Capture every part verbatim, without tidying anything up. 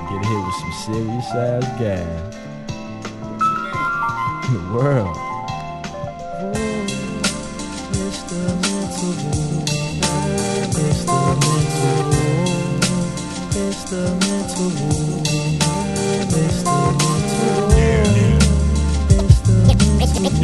get hit with some serious ass gas. The world. It's the mental wound. It's the mental wound. It's the mental wound. It's the mental wound. It's the mental wound.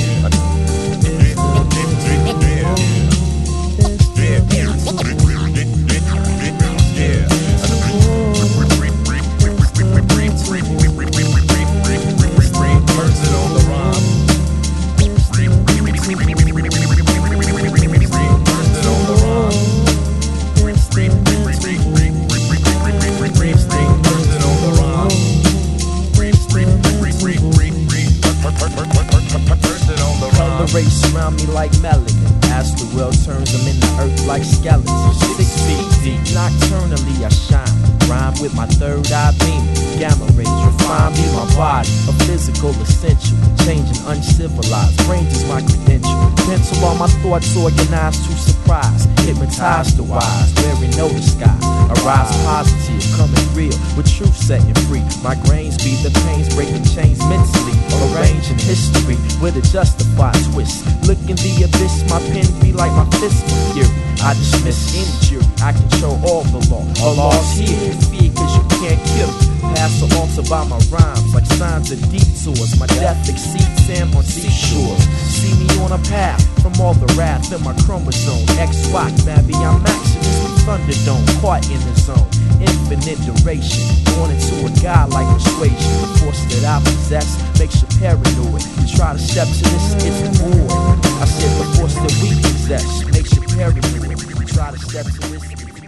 Race around me like melanin. As the world turns, I'm in the earth like skeletons. Six feet deep, nocturnally I shine. Rhyme with my third eye beam. Gamma rays refine me, my body. A physical essential, changing uncivilized. Range is my credential. Pencil all my thoughts organized to surprise. Hypnotize the wise, wearing no disguise. Arise positive, coming real, with truth setting free. My grains be the pains, breaking chains mentally. Arranging history with a justified twist. Look in the abyss, my pen be like my fist for fury. I dismiss any jury, I control all the law. All laws here, you fear cause you can't kill me. Pass along to by my rhymes like signs and detours. My death exceeds sand on seashores. See me on a path from all the wrath in my chromosome. X Y, baby, I'm Maximus, we Thunderdome, caught in the zone. Infinite duration, born into a god like persuasion. The force that I possess makes you paranoid. You try to step to this, it's void. I said the force that we possess makes you paranoid. You try to step to this, it's